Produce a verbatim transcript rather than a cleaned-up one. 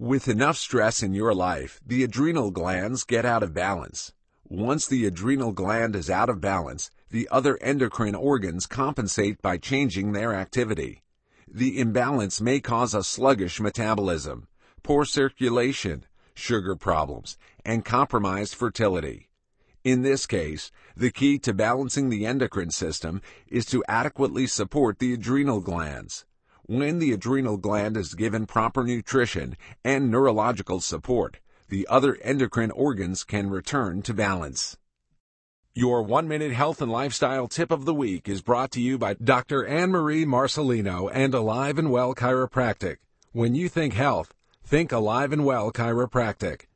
With enough stress in your life, the adrenal glands get out of balance. Once the adrenal gland is out of balance, the other endocrine organs compensate by changing their activity. The imbalance may cause a sluggish metabolism, poor circulation, sugar problems, and compromised fertility. In this case, the key to balancing the endocrine system is to adequately support the adrenal glands. When the adrenal gland is given proper nutrition and neurological support, the other endocrine organs can return to balance. Your one-minute health and lifestyle tip of the week is brought to you by Doctor Anne-Marie Marcelino and Alive and Well Chiropractic. When you think health, think Alive and Well Chiropractic.